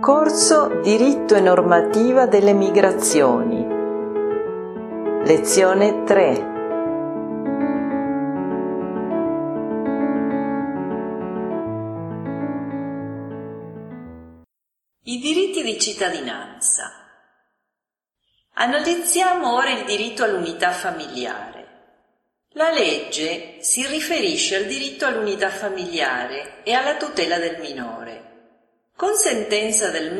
Corso Diritto e normativa delle migrazioni. Lezione 3. I diritti di cittadinanza. Analizziamo ora il diritto all'unità familiare. La legge si riferisce al diritto all'unità familiare e alla tutela del minore. Con sentenza del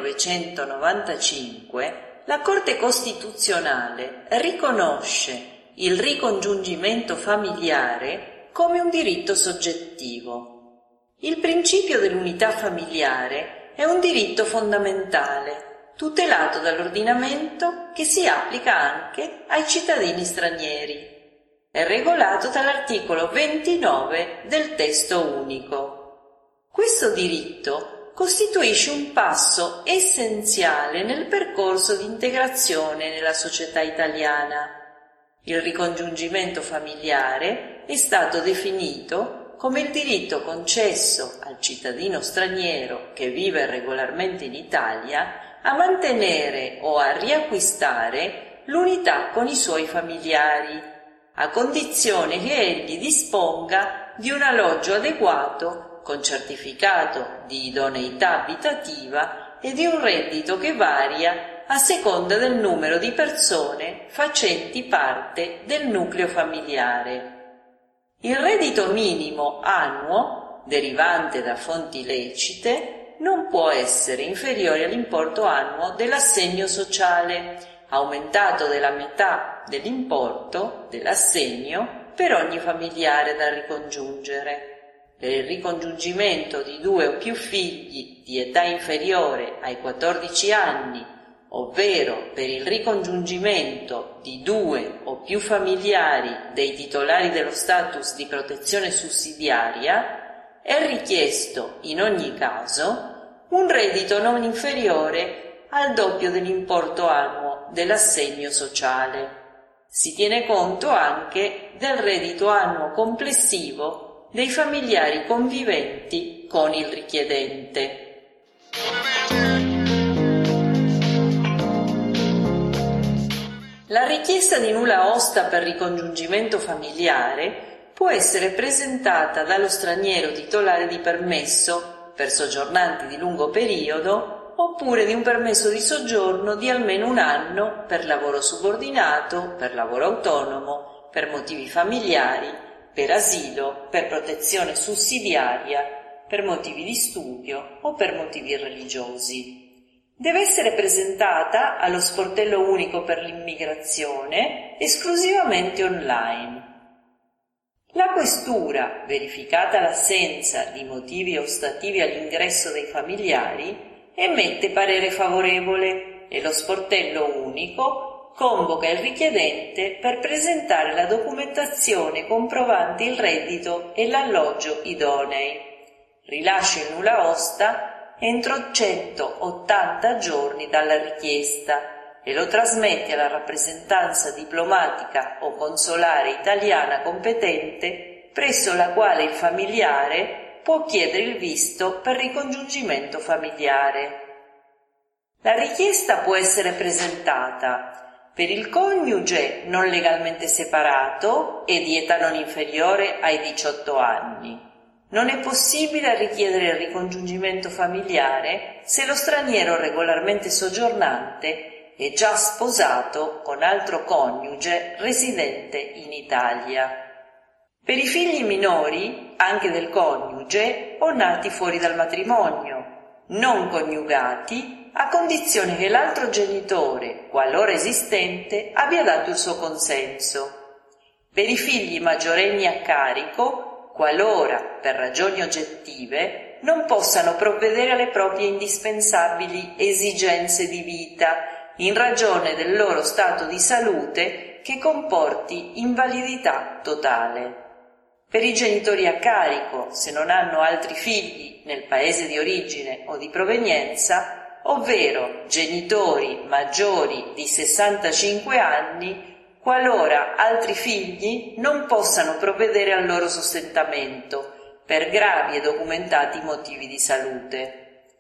1995, la Corte Costituzionale riconosce il ricongiungimento familiare come un diritto soggettivo. Il principio dell'unità familiare è un diritto fondamentale, tutelato dall'ordinamento che si applica anche ai cittadini stranieri. È regolato dall'articolo 29 del testo unico. Questo diritto costituisce un passo essenziale nel percorso di integrazione nella società italiana. Il ricongiungimento familiare è stato definito come il diritto concesso al cittadino straniero che vive regolarmente in Italia a mantenere o a riacquistare l'unità con i suoi familiari, a condizione che egli disponga di un alloggio adeguato con certificato di idoneità abitativa e di un reddito che varia a seconda del numero di persone facenti parte del nucleo familiare. Il reddito minimo annuo, derivante da fonti lecite, non può essere inferiore all'importo annuo dell'assegno sociale, aumentato della metà dell'importo dell'assegno per ogni familiare da ricongiungere. Per il ricongiungimento di 2 o più figli di età inferiore ai 14 anni, ovvero per il ricongiungimento di 2 o più familiari dei titolari dello status di protezione sussidiaria, è richiesto in ogni caso un reddito non inferiore al doppio dell'importo annuo dell'assegno sociale. Si tiene conto anche del reddito annuo complessivo dei familiari conviventi con il richiedente. La richiesta di nulla osta per ricongiungimento familiare può essere presentata dallo straniero titolare di permesso per soggiornanti di lungo periodo oppure di un permesso di soggiorno di almeno 1 anno per lavoro subordinato, per lavoro autonomo, per motivi familiari, per asilo, per protezione sussidiaria, per motivi di studio o per motivi religiosi. Deve essere presentata allo sportello unico per l'immigrazione esclusivamente online. La questura, verificata l'assenza di motivi ostativi all'ingresso dei familiari, emette parere favorevole e lo sportello unico convoca il richiedente per presentare la documentazione comprovante il reddito e l'alloggio idonei. Rilascia il nulla osta entro 180 giorni dalla richiesta e lo trasmette alla rappresentanza diplomatica o consolare italiana competente presso la quale il familiare può chiedere il visto per ricongiungimento familiare. La richiesta può essere presentata per il coniuge non legalmente separato e di età non inferiore ai 18 anni. Non è possibile richiedere il ricongiungimento familiare se lo straniero regolarmente soggiornante è già sposato con altro coniuge residente in Italia. Per i figli minori, anche del coniuge o nati fuori dal matrimonio, non coniugati, a condizione che l'altro genitore, qualora esistente, abbia dato il suo consenso. Per i figli maggiorenni a carico, qualora, per ragioni oggettive, non possano provvedere alle proprie indispensabili esigenze di vita, in ragione del loro stato di salute che comporti invalidità totale. Per i genitori a carico, se non hanno altri figli nel paese di origine o di provenienza, ovvero genitori maggiori di 65 anni, qualora altri figli non possano provvedere al loro sostentamento per gravi e documentati motivi di salute.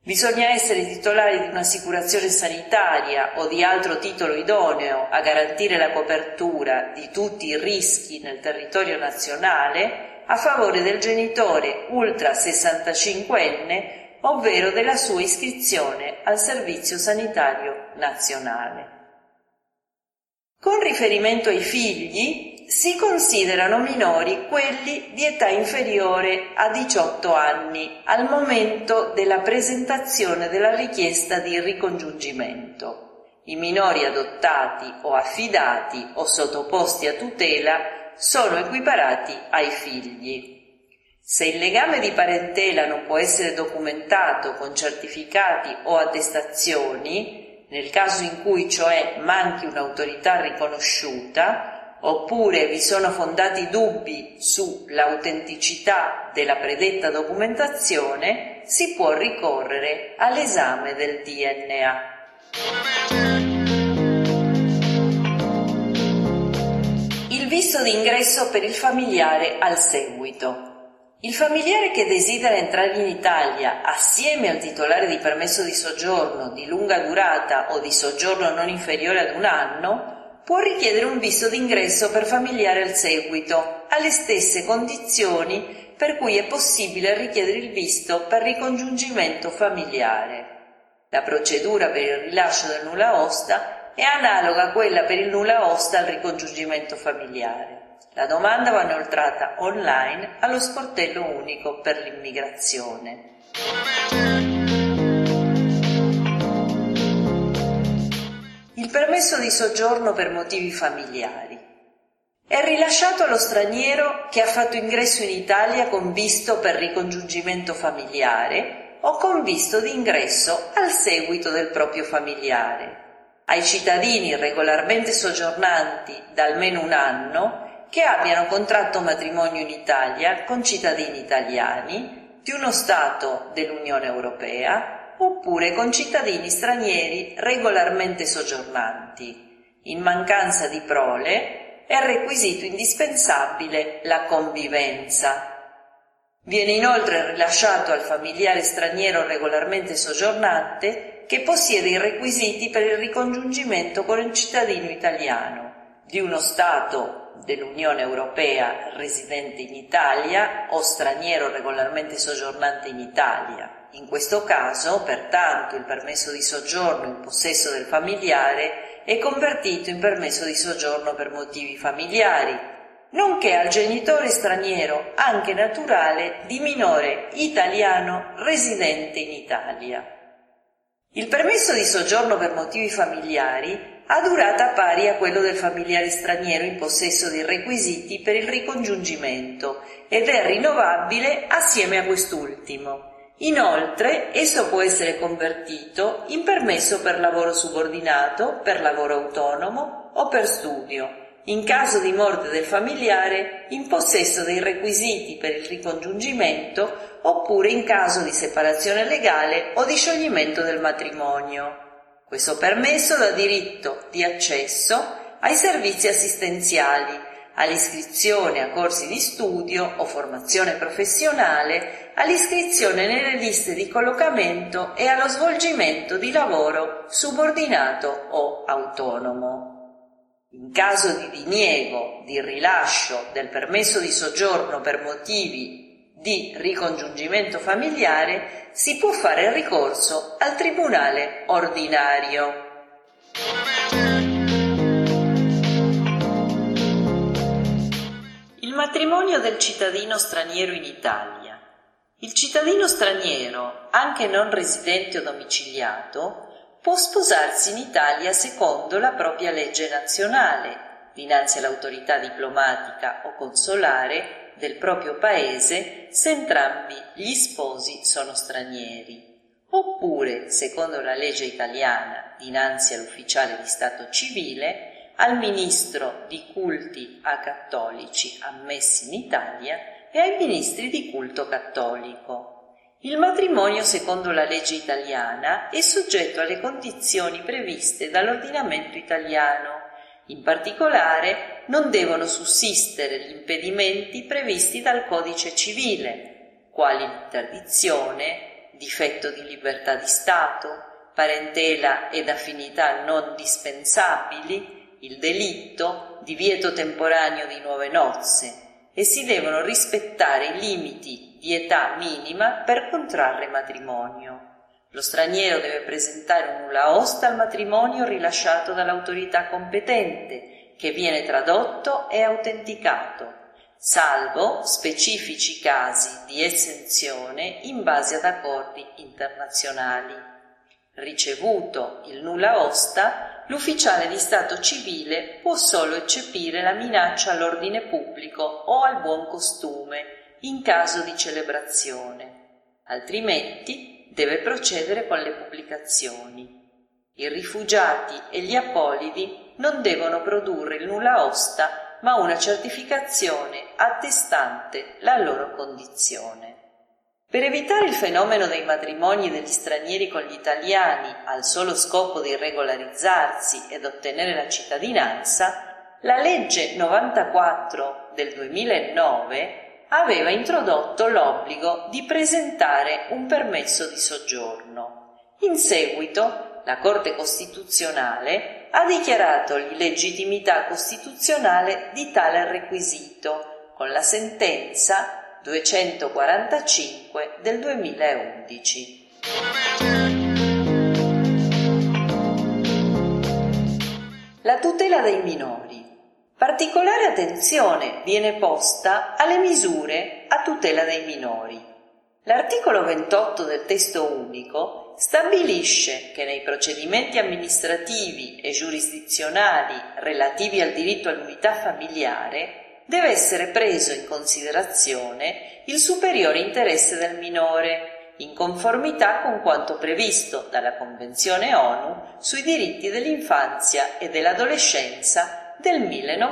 Bisogna essere titolari di un'assicurazione sanitaria o di altro titolo idoneo a garantire la copertura di tutti i rischi nel territorio nazionale a favore del genitore ultra 65enne, ovvero della sua iscrizione al Servizio Sanitario Nazionale. Con riferimento ai figli, si considerano minori quelli di età inferiore a 18 anni al momento della presentazione della richiesta di ricongiungimento. I minori adottati o affidati o sottoposti a tutela sono equiparati ai figli. Se il legame di parentela non può essere documentato con certificati o attestazioni, nel caso in cui cioè manchi un'autorità riconosciuta, oppure vi sono fondati dubbi sull'autenticità della predetta documentazione, si può ricorrere all'esame del DNA. Il visto d'ingresso per il familiare al seguito. Il familiare che desidera entrare in Italia assieme al titolare di permesso di soggiorno di lunga durata o di soggiorno non inferiore ad un anno può richiedere un visto d'ingresso per familiare al seguito, alle stesse condizioni per cui è possibile richiedere il visto per ricongiungimento familiare. La procedura per il rilascio del nulla osta è analoga a quella per il nulla osta al ricongiungimento familiare. La domanda va inoltrata online allo sportello unico per l'immigrazione. Il permesso di soggiorno per motivi familiari. È rilasciato allo straniero che ha fatto ingresso in Italia con visto per ricongiungimento familiare o con visto di ingresso al seguito del proprio familiare. Ai cittadini regolarmente soggiornanti da almeno un anno che abbiano contratto matrimonio in Italia con cittadini italiani di uno Stato dell'Unione Europea oppure con cittadini stranieri regolarmente soggiornanti. In mancanza di prole è requisito indispensabile la convivenza. Viene inoltre rilasciato al familiare straniero regolarmente soggiornante che possiede i requisiti per il ricongiungimento con il cittadino italiano di uno Stato dell'Unione Europea residente in Italia o straniero regolarmente soggiornante in Italia. In questo caso, pertanto, il permesso di soggiorno in possesso del familiare è convertito in permesso di soggiorno per motivi familiari, nonché al genitore straniero, anche naturale, di minore italiano residente in Italia. Il permesso di soggiorno per motivi familiari ha durata pari a quello del familiare straniero in possesso dei requisiti per il ricongiungimento ed è rinnovabile assieme a quest'ultimo. Inoltre, esso può essere convertito in permesso per lavoro subordinato, per lavoro autonomo o per studio, in caso di morte del familiare in possesso dei requisiti per il ricongiungimento oppure in caso di separazione legale o di scioglimento del matrimonio. Questo permesso dà diritto di accesso ai servizi assistenziali, all'iscrizione a corsi di studio o formazione professionale, all'iscrizione nelle liste di collocamento e allo svolgimento di lavoro subordinato o autonomo. In caso di diniego di rilascio del permesso di soggiorno per motivi di ricongiungimento familiare si può fare ricorso al tribunale ordinario. Il matrimonio del cittadino straniero in Italia. Il cittadino straniero, anche non residente o domiciliato, può sposarsi in Italia secondo la propria legge nazionale, dinanzi all'autorità diplomatica o consolare del proprio paese se entrambi gli sposi sono stranieri, oppure, secondo la legge italiana, dinanzi all'ufficiale di stato civile, al ministro di culti a cattolici ammessi in Italia e ai ministri di culto cattolico. Il matrimonio, secondo la legge italiana, è soggetto alle condizioni previste dall'ordinamento italiano. In particolare, non devono sussistere gli impedimenti previsti dal Codice civile, quali l'interdizione difetto di libertà di Stato, parentela ed affinità non dispensabili, il delitto, divieto temporaneo di nuove nozze, e si devono rispettare i limiti di età minima per contrarre matrimonio. Lo straniero deve presentare un nulla osta al matrimonio rilasciato dall'autorità competente, che viene tradotto e autenticato, salvo specifici casi di esenzione in base ad accordi internazionali. Ricevuto il nulla osta, l'ufficiale di stato civile può solo eccepire la minaccia all'ordine pubblico o al buon costume in caso di celebrazione, altrimenti deve procedere con le pubblicazioni. I rifugiati e gli apolidi non devono produrre il nulla osta, ma una certificazione attestante la loro condizione. Per evitare il fenomeno dei matrimoni degli stranieri con gli italiani al solo scopo di regolarizzarsi ed ottenere la cittadinanza, la legge 94 del 2009 aveva introdotto l'obbligo di presentare un permesso di soggiorno. In seguito, la Corte Costituzionale ha dichiarato l'illegittimità costituzionale di tale requisito con la sentenza 245 del 2011. La tutela dei minori. Particolare attenzione viene posta alle misure a tutela dei minori. L'articolo 28 del testo unico stabilisce che nei procedimenti amministrativi e giurisdizionali relativi al diritto all'unità familiare deve essere preso in considerazione il superiore interesse del minore, in conformità con quanto previsto dalla Convenzione ONU sui diritti dell'infanzia e dell'adolescenza del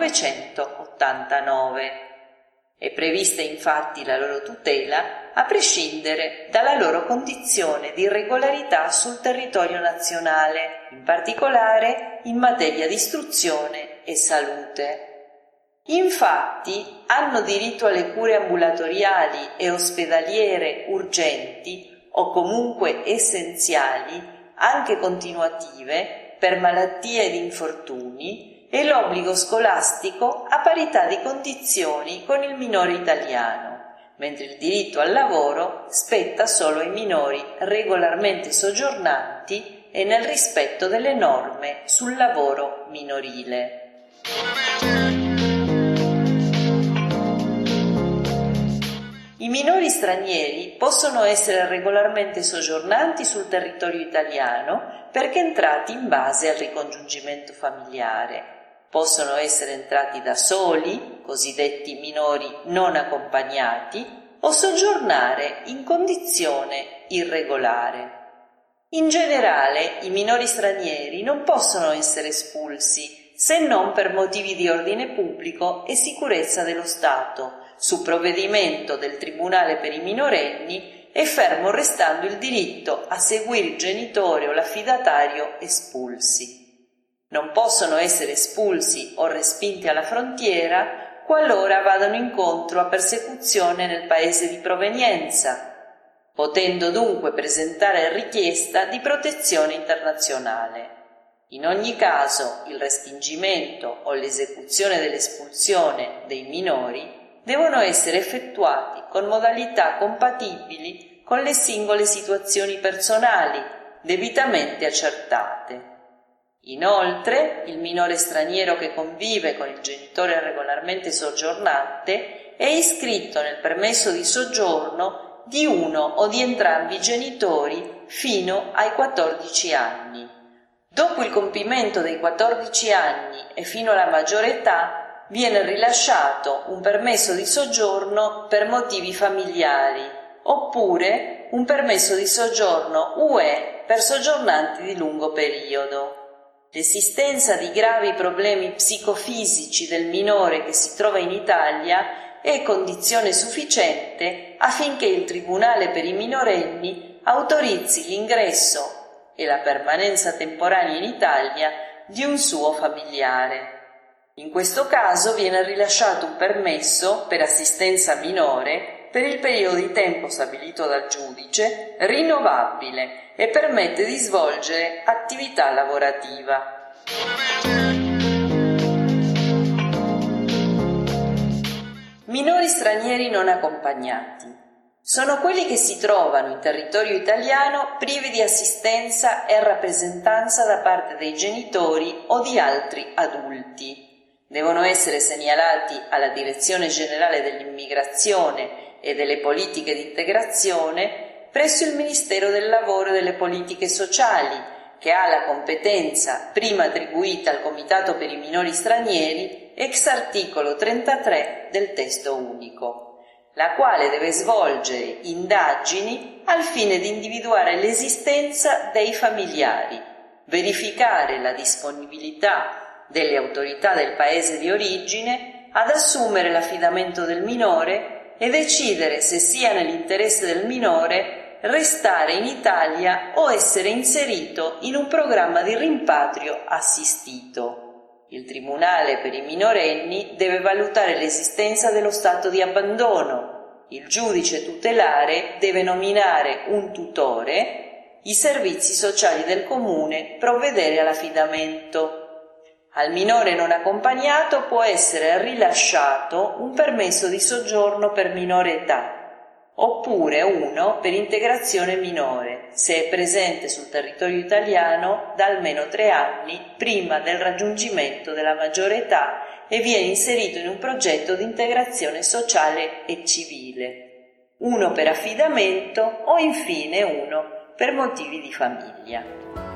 1989. È prevista infatti la loro tutela a prescindere dalla loro condizione di irregolarità sul territorio nazionale, in particolare in materia di istruzione e salute. Infatti hanno diritto alle cure ambulatoriali e ospedaliere urgenti o comunque essenziali, anche continuative, per malattie ed infortuni, e l'obbligo scolastico a parità di condizioni con il minore italiano, mentre il diritto al lavoro spetta solo ai minori regolarmente soggiornanti e nel rispetto delle norme sul lavoro minorile. I minori stranieri possono essere regolarmente soggiornanti sul territorio italiano perché entrati in base al ricongiungimento familiare. Possono essere entrati da soli, cosiddetti minori non accompagnati, o soggiornare in condizione irregolare. In generale, i minori stranieri non possono essere espulsi se non per motivi di ordine pubblico e sicurezza dello Stato, su provvedimento del Tribunale per i minorenni e fermo restando il diritto a seguire il genitore o l'affidatario espulsi. Non possono essere espulsi o respinti alla frontiera qualora vadano incontro a persecuzione nel paese di provenienza, potendo dunque presentare richiesta di protezione internazionale. In ogni caso, il respingimento o l'esecuzione dell'espulsione dei minori devono essere effettuati con modalità compatibili con le singole situazioni personali, debitamente accertate. Inoltre, il minore straniero che convive con il genitore regolarmente soggiornante è iscritto nel permesso di soggiorno di uno o di entrambi i genitori fino ai 14 anni. Dopo il compimento dei 14 anni e fino alla maggiore età viene rilasciato un permesso di soggiorno per motivi familiari oppure un permesso di soggiorno UE per soggiornanti di lungo periodo. L'esistenza di gravi problemi psicofisici del minore che si trova in Italia è condizione sufficiente affinché il Tribunale per i minorenni autorizzi l'ingresso e la permanenza temporanea in Italia di un suo familiare. In questo caso viene rilasciato un permesso per assistenza minore per il periodo di tempo stabilito dal giudice, rinnovabile e permette di svolgere attività lavorativa. Minori stranieri non accompagnati. Sono quelli che si trovano in territorio italiano privi di assistenza e rappresentanza da parte dei genitori o di altri adulti. Devono essere segnalati alla Direzione Generale dell'Immigrazione e delle Politiche di Integrazione presso il Ministero del Lavoro e delle Politiche Sociali, che ha la competenza prima attribuita al Comitato per i minori stranieri ex articolo 33 del Testo Unico, la quale deve svolgere indagini al fine di individuare l'esistenza dei familiari, verificare la disponibilità delle autorità del paese di origine ad assumere l'affidamento del minore e decidere se sia nell'interesse del minore restare in Italia o essere inserito in un programma di rimpatrio assistito. Il Tribunale per i minorenni deve valutare l'esistenza dello stato di abbandono. Il giudice tutelare deve nominare un tutore, i servizi sociali del comune provvedere all'affidamento. Al minore non accompagnato può essere rilasciato un permesso di soggiorno per minore età, oppure uno per integrazione minore, se è presente sul territorio italiano da almeno 3 anni prima del raggiungimento della maggiore età e viene inserito in un progetto di integrazione sociale e civile, uno per affidamento o infine uno per motivi di famiglia.